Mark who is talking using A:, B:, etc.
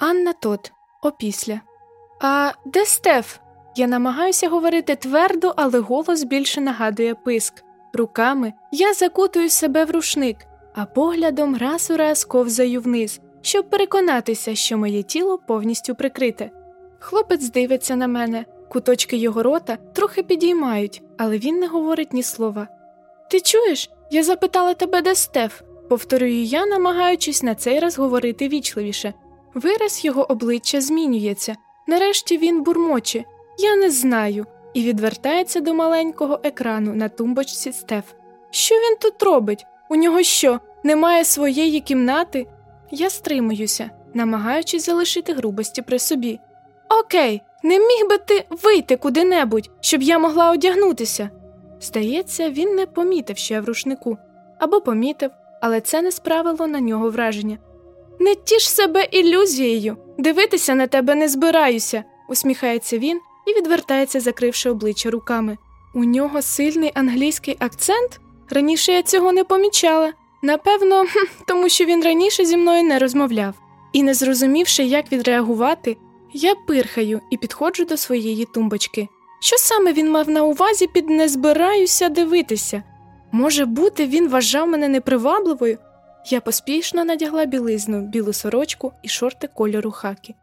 A: Анна Тот. Опісля. «А де Стеф?» Я намагаюся говорити твердо, але голос більше нагадує писк. Руками я закутую себе в рушник, а поглядом раз у раз ковзаю вниз, щоб переконатися, що моє тіло повністю прикрите. Хлопець дивиться на мене, куточки його рота трохи підіймають, але він не говорить ні слова. «Ти чуєш? Я запитала тебе, де Стеф?» Повторюю я, намагаючись на цей раз говорити вічливіше. Вираз його обличчя змінюється. Нарешті він бурмоче «Я не знаю» і відвертається до маленького екрану на тумбочці Стеф. Що він тут робить? У нього що, немає своєї кімнати? Я стримуюся, намагаючись залишити грубості при собі. «Окей, не міг би ти вийти куди-небудь, щоб я могла одягнутися?» Здається, він не помітив, що я в рушнику. Або помітив, але це не справило на нього враження. «Не тіш себе ілюзією, дивитися на тебе не збираюся», усміхається він і відвертається, закривши обличчя руками. У нього сильний англійський акцент? Раніше я цього не помічала. Напевно, тому що він раніше зі мною не розмовляв. І не зрозумівши, як відреагувати, я пирхаю і підходжу до своєї тумбочки. Що саме він мав на увазі під «не збираюся дивитися»? Може бути, він вважав мене непривабливою? Я поспішно надягла білизну, білу сорочку і шорти кольору хакі.